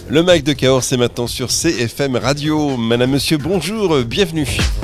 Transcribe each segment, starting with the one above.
Le Mac de Cahors, c'est maintenant sur CFM Radio. Madame, monsieur, bonjour, bienvenue.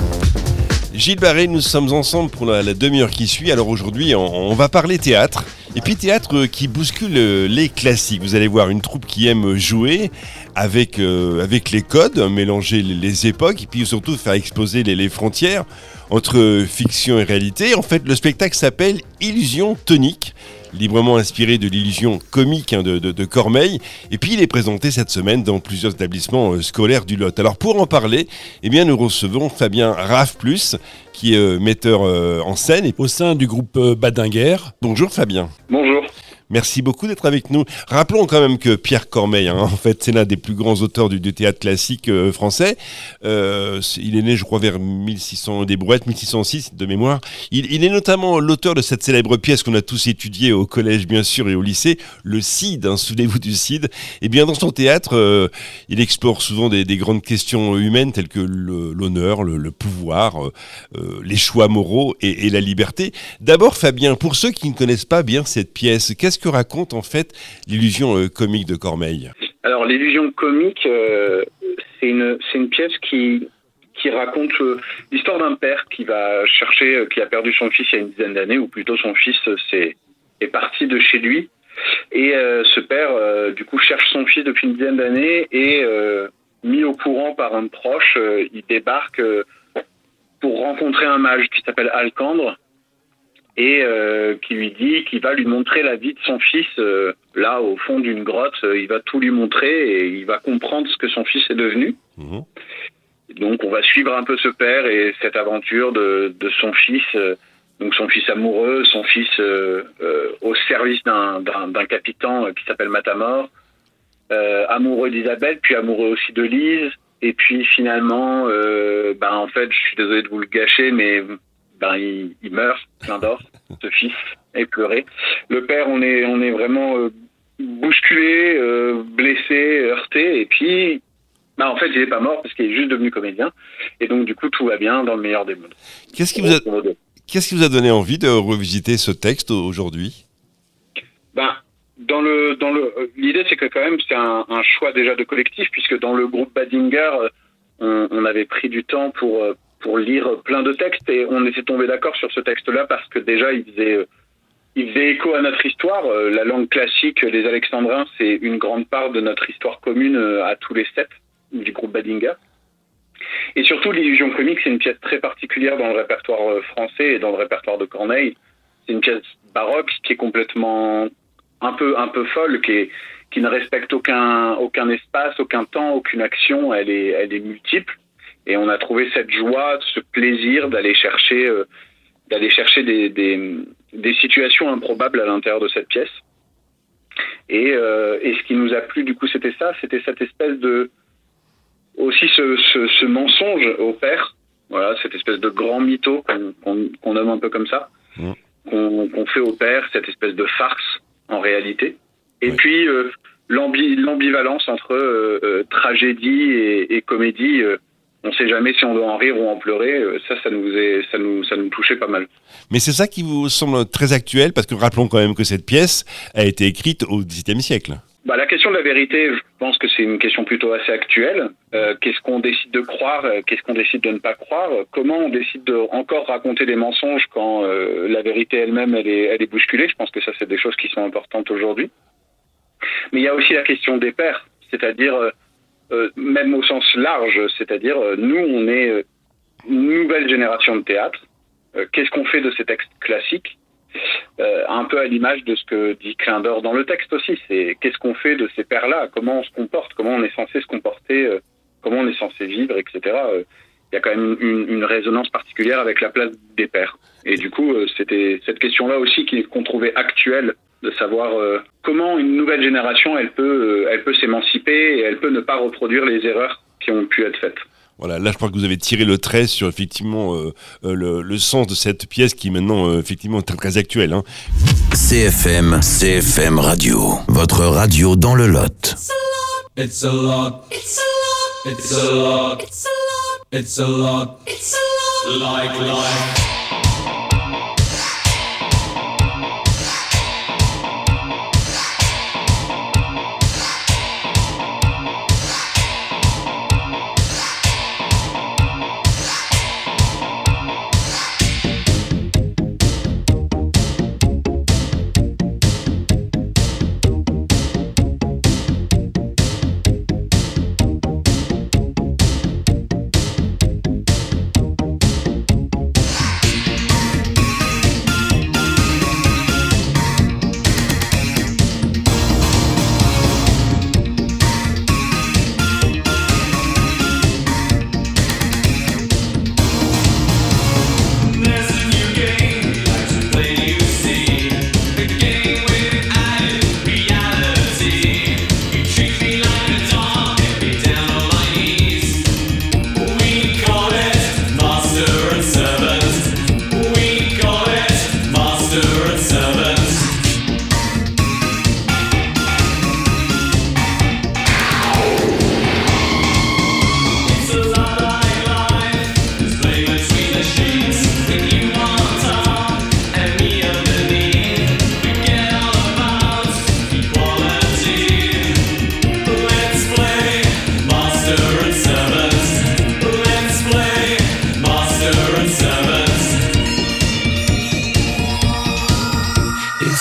Gilles Barré, nous sommes ensemble pour la demi-heure qui suit. Alors aujourd'hui, on va parler théâtre. Et puis théâtre qui bouscule les classiques. Vous allez voir une troupe qui aime jouer avec les codes, mélanger les époques et puis surtout faire exploser les frontières entre fiction et réalité. En fait, le spectacle s'appelle Illusion tonique, librement inspiré de l'illusion comique de Corneille. Et puis il est présenté cette semaine dans plusieurs établissements scolaires du Lot. Alors pour en parler, eh bien, nous recevons Fabien Raff+, qui est metteur en scène et au sein du groupe Badinguer. Bonjour Fabien. Bonjour. Merci beaucoup d'être avec nous. Rappelons quand même que Pierre Corneille, en fait, c'est l'un des plus grands auteurs du théâtre classique français. Il est né, je crois, vers 1600 des brouettes, 1606 de mémoire. Il est notamment l'auteur de cette célèbre pièce qu'on a tous étudiée au collège, bien sûr, et au lycée, le Cid. Souvenez-vous du Cid. Et bien, dans son théâtre, il explore souvent des grandes questions humaines telles que l'honneur, le pouvoir, les choix moraux et la liberté. D'abord, Fabien, pour ceux qui ne connaissent pas bien cette pièce, qu'est-ce que raconte en fait l'illusion comique de Corneille ? Alors l'illusion comique, c'est une pièce qui raconte l'histoire d'un père qui va chercher, qui a perdu son fils il y a une dizaine d'années, ou plutôt son fils est parti de chez lui. Et ce père, du coup, cherche son fils depuis une dizaine d'années et mis au courant par un proche, il débarque pour rencontrer un mage qui s'appelle Alcandre, et qui lui dit qu'il va lui montrer la vie de son fils là au fond d'une grotte. Il va tout lui montrer et il va comprendre ce que son fils est devenu. Mmh. Donc on va suivre un peu ce père et cette aventure de son fils, donc son fils amoureux, son fils au service d'un capitaine qui s'appelle Matamor, amoureux d'Isabelle, puis amoureux aussi de Lise, et puis finalement en fait, je suis désolé de vous le gâcher, mais il meurt, plein d'or, ce fils, éploré. Le père, on est vraiment bousculé, blessé, heurté, et puis, en fait, il n'est pas mort parce qu'il est juste devenu comédien, et donc du coup, tout va bien dans le meilleur des mondes. Qu'est-ce qui vous a donné envie de revisiter ce texte aujourd'hui ? L'idée, c'est que quand même, c'est un choix déjà de collectif, puisque dans le groupe Badinguer, on avait pris du temps pour lire plein de textes, et on était tombé d'accord sur ce texte-là parce que déjà il faisait écho à notre histoire. La langue classique, les alexandrins, c'est une grande part de notre histoire commune à tous les 7 du groupe Badinguer. Et surtout, l'illusion comique, c'est une pièce très particulière dans le répertoire français et dans le répertoire de Corneille. C'est une pièce baroque qui est complètement un peu folle, qui ne respecte aucun espace, aucun temps, aucune action. Elle est multiple. Et on a trouvé cette joie, ce plaisir d'aller chercher des situations improbables à l'intérieur de cette pièce. Et ce qui nous a plu, du coup, c'était cette espèce de, aussi ce mensonge au père, voilà, cette espèce de grand mytho qu'on nomme un peu comme ça, qu'on fait au père, cette espèce de farce en réalité. Et puis l'ambivalence entre tragédie et comédie. On ne sait jamais si on doit en rire ou en pleurer. Ça nous touchait pas mal. Mais c'est ça qui vous semble très actuel, parce que rappelons quand même que cette pièce a été écrite au XVIIe siècle. La question de la vérité, je pense que c'est une question plutôt assez actuelle. Qu'est-ce qu'on décide de croire ? Qu'est-ce qu'on décide de ne pas croire ? Comment on décide de encore raconter des mensonges quand la vérité elle-même, elle est bousculée ? Je pense que ça, c'est des choses qui sont importantes aujourd'hui. Mais il y a aussi la question des pères, c'est-à-dire... même au sens large, c'est-à-dire nous, on est une nouvelle génération de théâtre. Qu'est-ce qu'on fait de ces textes classiques ? Un peu à l'image de ce que dit Clin d'Or dans le texte aussi, c'est qu'est-ce qu'on fait de ces pères-là ? Comment on se comporte ? Comment on est censé se comporter ? Comment on est censé vivre, etc. Il y a quand même une résonance particulière avec la place des pères. Et du coup, c'était cette question-là aussi qu'on trouvait actuelle, de savoir comment une nouvelle génération elle peut s'émanciper et elle peut ne pas reproduire les erreurs qui ont pu être faites. Voilà, là je crois que vous avez tiré le trait sur effectivement le sens de cette pièce qui est maintenant effectivement très, très actuelle. CFM Radio, votre radio dans le Lot. It's a lot. It's a lot. It's a lot. It's a lot. It's a lot. It's a lot. Like life.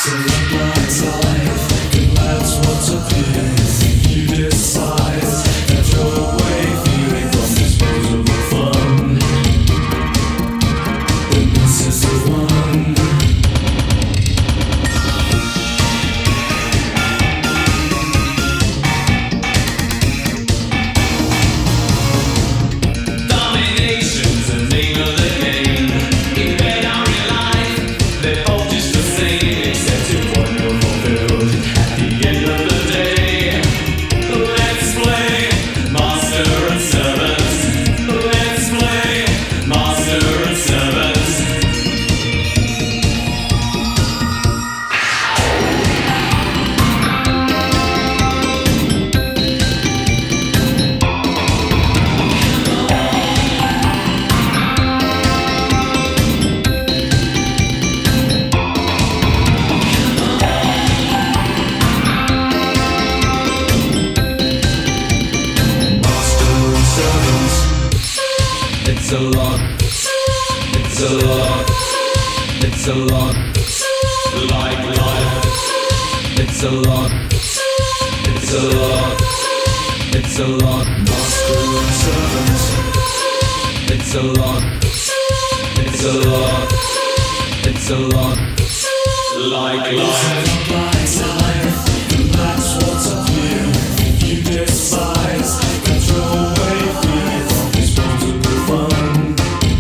It's a lot. It's a lot. It's a lot. Like life. It's a lot. It's a lot. It's a lot. Master and servant. It's a lot. It's a lot. It's a lot. Like life. It's life. And that's what's up here. You despise. Can throw away fear from disposable fun.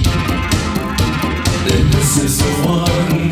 Then this is the one.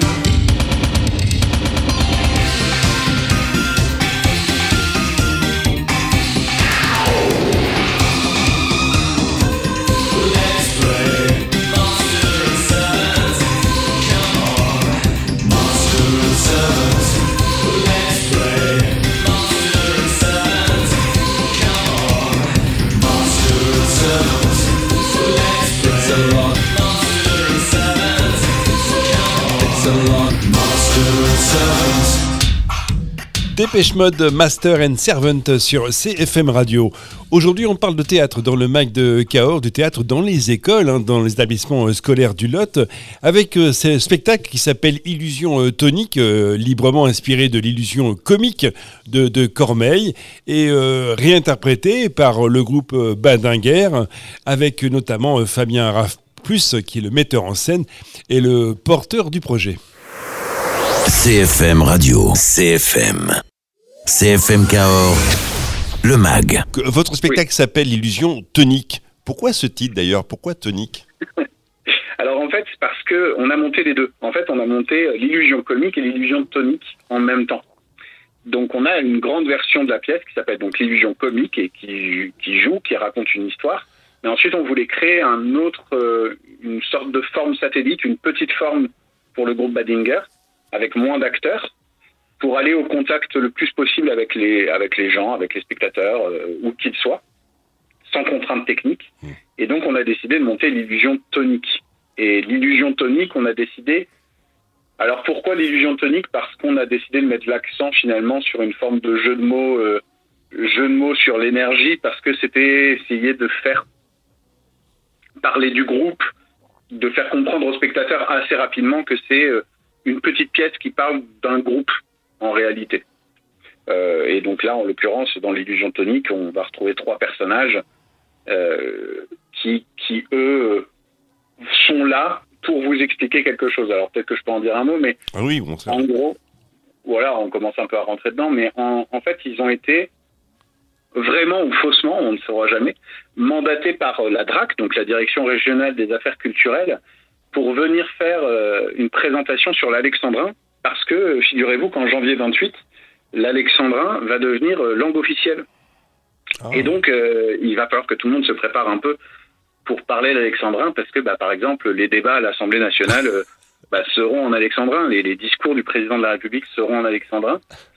Dépêche Mode, Master and Servant sur CFM Radio. Aujourd'hui, on parle de théâtre dans le MAC de Cahors, du théâtre dans les écoles, dans les établissements scolaires du Lot, avec ce spectacle qui s'appelle Illusion tonique, librement inspiré de l'illusion comique de Cormeille, et réinterprété par le groupe Badinguer, avec notamment Fabien Raffplus, qui est le metteur en scène et le porteur du projet. CFM Radio, CFM Cahors, le MAG. Votre spectacle s'appelle Illusion tonique. Pourquoi ce titre d'ailleurs ? Pourquoi tonique ? Alors en fait, c'est parce qu'on a monté les deux. En fait, on a monté l'illusion comique et l'illusion tonique en même temps. Donc on a une grande version de la pièce qui s'appelle donc l'illusion comique et qui raconte une histoire. Mais ensuite, on voulait créer une sorte de forme satellite, une petite forme pour le groupe Badinguer, avec moins d'acteurs, pour aller au contact le plus possible avec les gens, avec les spectateurs, où qu'ils soient, sans contrainte technique. Et donc, on a décidé de monter l'illusion tonique. Et l'illusion tonique, on a décidé... Alors, pourquoi l'illusion tonique ? Parce qu'on a décidé de mettre l'accent, finalement, sur une forme de jeu de mots sur l'énergie, parce que c'était essayer de faire parler du groupe, de faire comprendre aux spectateurs assez rapidement que c'est... une petite pièce qui parle d'un groupe, en réalité. Et donc là, en l'occurrence, dans l'illusion tonique, on va retrouver 3 personnages qui eux, sont là pour vous expliquer quelque chose. Alors peut-être que je peux en dire un mot, mais oui, bon, en gros, voilà, on commence un peu à rentrer dedans, mais en fait, ils ont été vraiment ou faussement, on ne saura jamais, mandatés par la DRAC, donc la Direction Régionale des Affaires Culturelles, pour venir faire une présentation sur l'alexandrin, parce que, figurez-vous qu'en janvier 28, l'alexandrin va devenir langue officielle. Ah. Et donc, il va falloir que tout le monde se prépare un peu pour parler l'alexandrin, parce que, par exemple, les débats à l'Assemblée nationale seront en alexandrin, les discours du président de la République seront en alexandrin.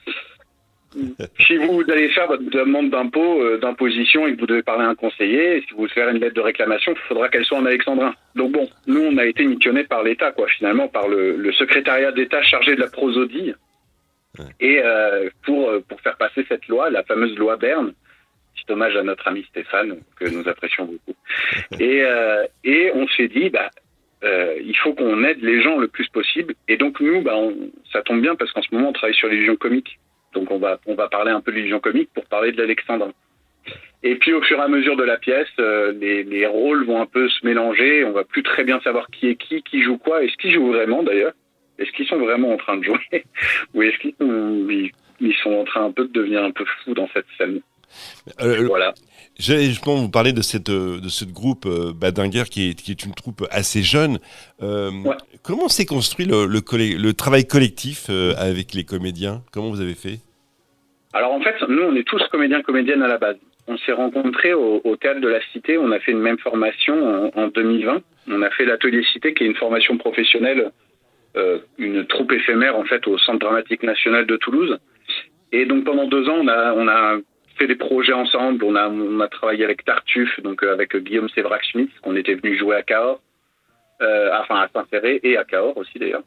Si vous allez faire votre demande d'imposition et que vous devez parler à un conseiller, si vous voulez faire une lettre de réclamation, il faudra qu'elle soit en alexandrin. Donc bon, nous on a été missionnés par l'État, finalement, par le secrétariat d'État chargé de la prosodie, et pour faire passer cette loi, la fameuse loi Berne, petit hommage à notre ami Stéphane, que nous apprécions beaucoup. Et on s'est dit, il faut qu'on aide les gens le plus possible. Et donc nous, ça tombe bien parce qu'en ce moment, on travaille sur l'illusion comique. Donc on va parler un peu de l'illusion comique pour parler de l'Alexandrin. Et puis au fur et à mesure de la pièce, les rôles vont un peu se mélanger. On va plus très bien savoir qui est qui joue quoi. Est-ce qu'ils jouent vraiment d'ailleurs? Est-ce qu'ils sont vraiment en train de jouer? Ou est-ce qu'ils sont en train un peu de devenir un peu fous dans cette scène? Voilà. J'allais justement vous parler de ce groupe Badinguer qui est une troupe assez jeune. Ouais. Comment s'est construit le travail collectif avec les comédiens? Comment vous avez fait? Alors en fait, nous on est tous comédiens-comédiennes à la base. On s'est rencontrés au Théâtre de la Cité, on a fait une même formation en 2020. On a fait l'Atelier Cité qui est une formation professionnelle, une troupe éphémère en fait au Centre Dramatique National de Toulouse. Et donc pendant 2 ans, on a fait des projets ensemble, on a travaillé avec Tartuffe, donc avec Guillaume Sévrac-Schmitz, qu'on était venu jouer à Cahors, à Saint-Céré et à Cahors aussi d'ailleurs.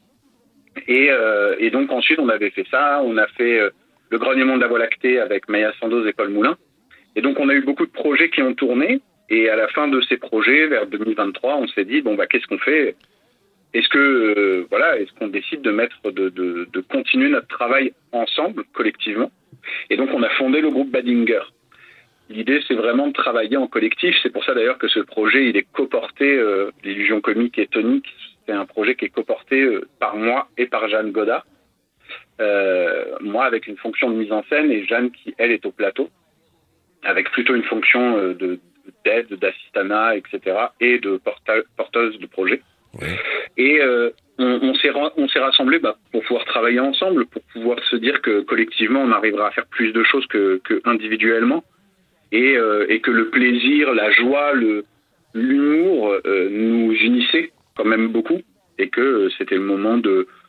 Et donc ensuite on avait fait ça, on a fait le Grognement de la Voie lactée avec Maya Sandoz et Paul Moulin. Et donc on a eu beaucoup de projets qui ont tourné, et à la fin de ces projets, vers 2023, on s'est dit, qu'est-ce qu'on fait? Est-ce qu'on décide de continuer notre travail ensemble, collectivement? Et donc, on a fondé le groupe Badinguer. L'idée, c'est vraiment de travailler en collectif. C'est pour ça, d'ailleurs, que ce projet, il est coporté, l'illusion comique et tonique. C'est un projet qui est coporté par moi et par Jeanne Godard. Moi, avec une fonction de mise en scène, et Jeanne, qui, elle, est au plateau, avec plutôt une fonction d'aide, d'assistanat, etc., et de porteuse de projet. Ouais. Et on s'est rassemblés pour pouvoir travailler ensemble, pour pouvoir se dire que collectivement on arrivera à faire plus de choses que individuellement, et que le plaisir, la joie, l'humour nous unissaient quand même beaucoup, et que c'était le moment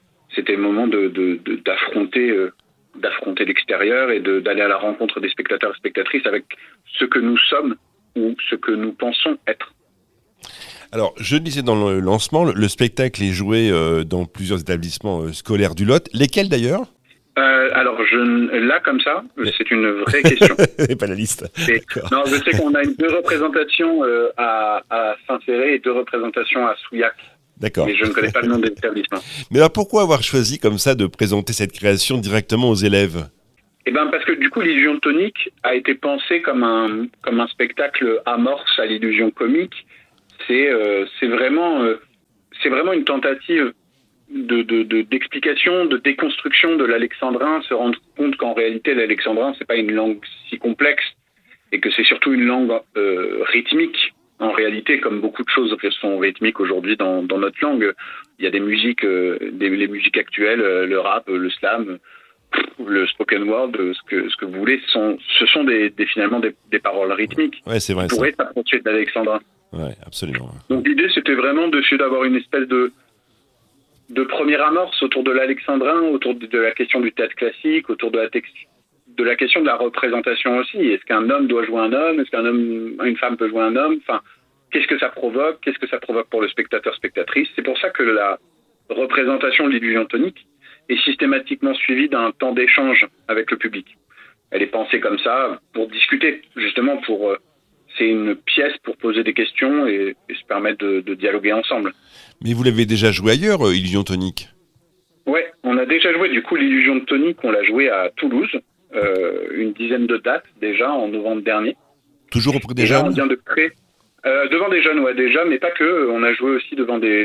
d'affronter l'extérieur et d'aller à la rencontre des spectateurs et spectatrices avec ce que nous sommes ou ce que nous pensons être. Alors, je disais dans le lancement, le spectacle est joué dans plusieurs établissements scolaires du Lot. Lesquels d'ailleurs? Alors, là, comme ça, c'est une vraie question. Et pas la liste. Non, je sais qu'on a 2 représentations à Saint-Céré et 2 représentations à Souillac. D'accord. Mais je ne connais pas le nom des établissements. Mais alors, pourquoi avoir choisi comme ça de présenter cette création directement aux élèves? Parce que du coup, l'illusion tonique a été pensée comme un spectacle amorce à l'illusion comique. C'est vraiment une tentative d'explication, de déconstruction de l'alexandrin, se rendre compte qu'en réalité l'alexandrin c'est pas une langue si complexe et que c'est surtout une langue rythmique. En réalité, comme beaucoup de choses sont rythmiques aujourd'hui dans notre langue, il y a des musiques, les musiques actuelles, le rap, le slam, le spoken word, ce que vous voulez, ce sont finalement des paroles rythmiques. Ouais, c'est vrai. Qui pourraient s'approcher de l'alexandrin. Ouais, absolument. Donc l'idée, c'était vraiment d'essayer d'avoir une espèce de première amorce autour de l'alexandrin, autour de la question du théâtre classique, autour de la question de la représentation aussi. Est-ce qu'un homme doit jouer un homme? Est-ce une femme peut jouer un homme? Enfin, qu'est-ce que ça provoque? Qu'est-ce que ça provoque pour le spectateur-spectatrice? C'est pour ça que la représentation de l'illusion tonique est systématiquement suivie d'un temps d'échange avec le public. Elle est pensée comme ça pour discuter, justement c'est une pièce pour poser des questions et se permettre de dialoguer ensemble. Mais vous l'avez déjà joué ailleurs, Illusion tonique? Ouais, on a déjà joué. Du coup, l'illusion tonique, on l'a joué à Toulouse, une dizaine de dates déjà en novembre dernier. Toujours auprès des jeunes? On vient de créer devant des jeunes, ouais, déjà, mais pas que. On a joué aussi devant des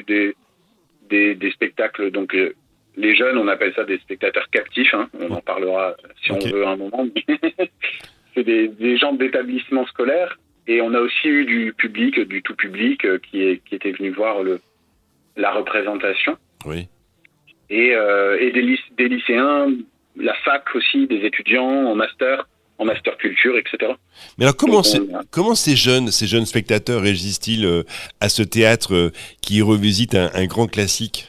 spectacles. Donc les jeunes, on appelle ça des spectateurs captifs. Hein. On en parlera si on veut un moment. C'est des gens d'établissements scolaires. Et on a aussi eu du public, du tout public, qui était venu voir la représentation. Oui. Et des lycéens, la fac aussi, des étudiants en master culture, etc. Mais alors comment ces jeunes spectateurs réagissent-ils à ce théâtre qui revisite un grand classique?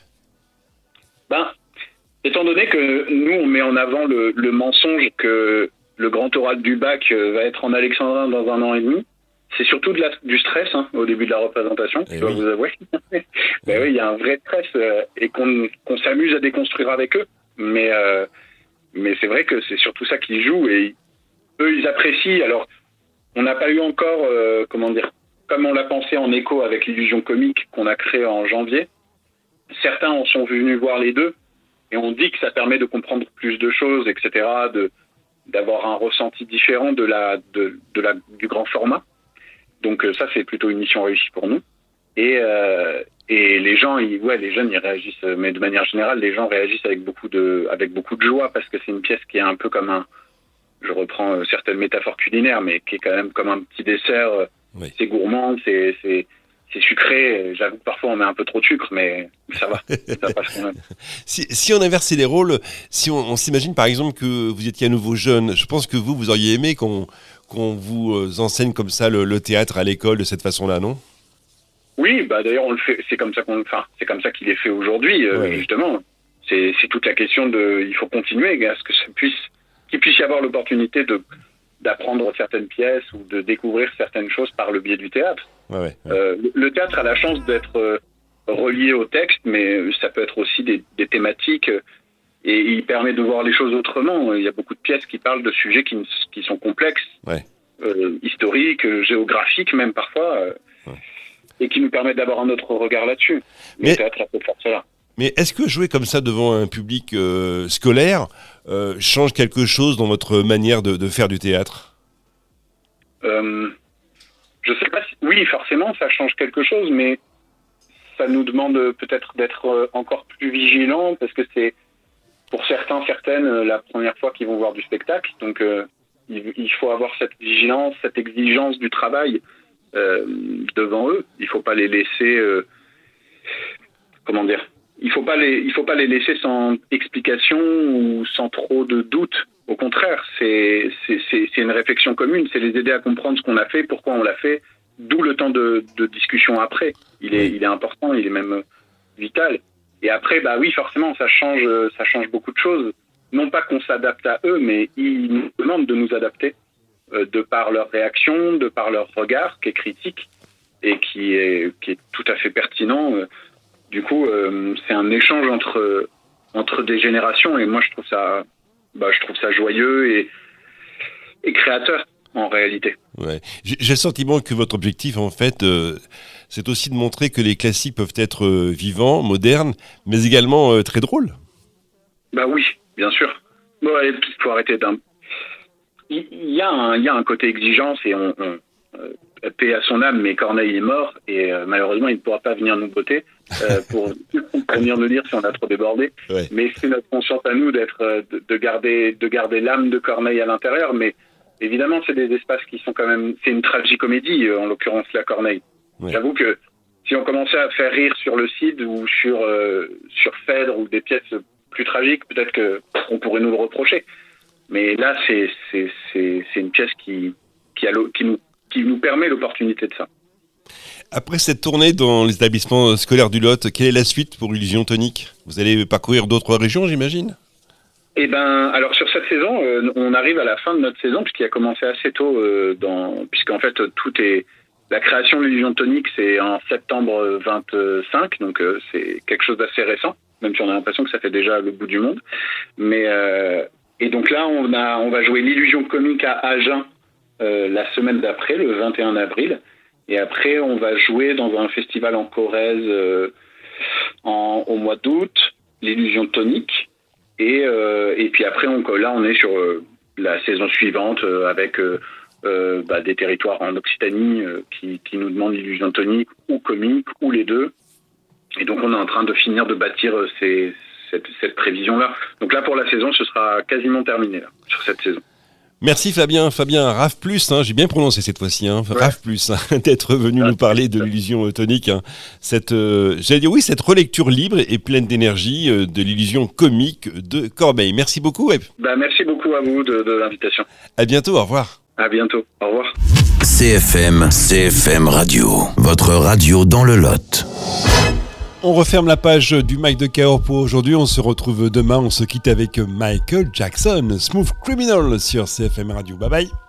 Étant donné que nous, on met en avant le mensonge que le grand oral du bac va être en alexandrin dans 1 an et demi, c'est surtout du stress au début de la représentation, je dois vous avouer. Mais oui, il y a un vrai stress et qu'on s'amuse à déconstruire avec eux. Mais c'est vrai que c'est surtout ça qu'ils jouent et eux, ils apprécient. Alors, on n'a pas eu encore, comme on l'a pensé en écho avec l'illusion comique qu'on a créée en janvier, certains en sont venus voir les deux et on dit que ça permet de comprendre plus de choses, etc., d'avoir un ressenti différent du grand format. Donc ça, c'est plutôt une mission réussie pour nous. Et les gens, les jeunes, ils réagissent, mais de manière générale, les gens réagissent avec beaucoup de joie parce que c'est une pièce qui est un peu comme je reprends certaines métaphores culinaires, mais qui est quand même comme un petit dessert. Oui. C'est gourmand, c'est sucré. J'avoue que parfois on met un peu trop de sucre, mais ça va, ça passe quand même. Si on inversait les rôles, si on s'imagine par exemple que vous étiez à nouveau jeune, je pense que vous auriez aimé qu'on vous enseigne comme ça le théâtre à l'école de cette façon-là, non ? Oui, bah d'ailleurs on le fait. C'est comme ça qu'il est fait aujourd'hui, justement. C'est toute la question il faut continuer à ce que qu'il puisse y avoir l'opportunité d'apprendre certaines pièces ou de découvrir certaines choses par le biais du théâtre. Ouais. Le théâtre a la chance d'être relié au texte, mais ça peut être aussi des thématiques et il permet de voir les choses autrement. Il y a beaucoup de pièces qui parlent de sujets qui sont complexes, historiques, géographiques même parfois, et qui nous permettent d'avoir un autre regard là-dessus. Le théâtre a peut faire cela. Mais est-ce que jouer comme ça devant un public scolaire change quelque chose dans votre manière de faire du théâtre ? Je sais pas si... Oui, forcément, ça change quelque chose, mais ça nous demande peut-être d'être encore plus vigilants, parce que c'est, pour certaines, la première fois qu'ils vont voir du spectacle. Donc, il faut avoir cette vigilance, cette exigence du travail devant eux. Il faut pas les laisser... Il faut pas les laisser sans explication ou sans trop de doute. Au contraire, c'est une réflexion commune. C'est les aider à comprendre ce qu'on a fait, pourquoi on l'a fait, d'où le temps de discussion après. Il est important, il est même vital. Et après, bah oui, forcément, ça change beaucoup de choses. Non pas qu'on s'adapte à eux, mais ils nous demandent de nous adapter de par leur réaction, de par leur regard, qui est critique et qui est tout à fait pertinent. Du coup, c'est un échange entre des générations, et moi je trouve ça joyeux et créateur en réalité. Ouais. J'ai le sentiment que votre objectif, en fait, c'est aussi de montrer que les classiques peuvent être vivants, modernes, mais également très drôles. Bah oui, bien sûr. Bon, il faut arrêter il y a un côté exigence, et paix à son âme, mais Corneille est mort et malheureusement il ne pourra pas venir nous botter pour venir nous dire si on a trop débordé. Ouais. Mais c'est notre conscience à nous de garder l'âme de Corneille à l'intérieur. Mais évidemment, c'est des espaces qui sont quand même... C'est une tragicomédie, en l'occurrence la Corneille. Ouais. J'avoue que si on commençait à faire rire sur le Cid ou sur Phèdre ou des pièces plus tragiques, peut-être qu'on pourrait nous le reprocher. Mais là, c'est une pièce qui nous permet l'opportunité de ça. Après cette tournée dans les établissements scolaires du Lot, quelle est la suite pour Illusion Tonique ? Vous allez parcourir d'autres régions, j'imagine ? Eh ben, alors sur cette saison, on arrive à la fin de notre saison, puisqu'il a commencé assez tôt, puisqu'en fait, la création de l'Illusion Tonique, c'est en septembre 25, donc c'est quelque chose d'assez récent, même si on a l'impression que ça fait déjà le bout du monde. Mais, et donc là, on va jouer l'Illusion Comique à Agen, la semaine d'après, le 21 avril, et après on va jouer dans un festival en Corrèze au mois d'août, l'Illusion Tonique, et puis après on est sur la saison suivante avec des territoires en Occitanie qui nous demandent l'Illusion Tonique ou comique ou les deux, et donc on est en train de finir de bâtir cette prévision-là. Donc là pour la saison, ce sera quasiment terminé là, sur cette saison. Merci Fabien, Raf Plus, j'ai bien prononcé cette fois-ci, Raf Plus, d'être venu nous parler de l'Illusion Tonique. Cette relecture libre et pleine d'énergie de l'Illusion comique de Corbeil. Merci beaucoup. Merci beaucoup à vous de l'invitation. À bientôt, au revoir. À bientôt, au revoir. CFM Radio, votre radio dans le Lot. On referme la page du Mag de Cahors pour aujourd'hui. On se retrouve demain. On se quitte avec Michael Jackson, Smooth Criminal sur CFM Radio. Bye bye.